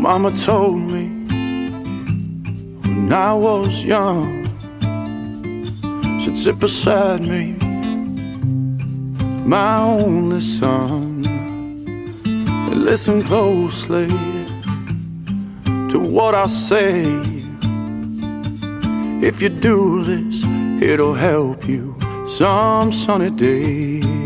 Mama told me when I was young, she'd sit beside me, my only son, and listen closely to what I say. If you do this, it'll help you some sunny day.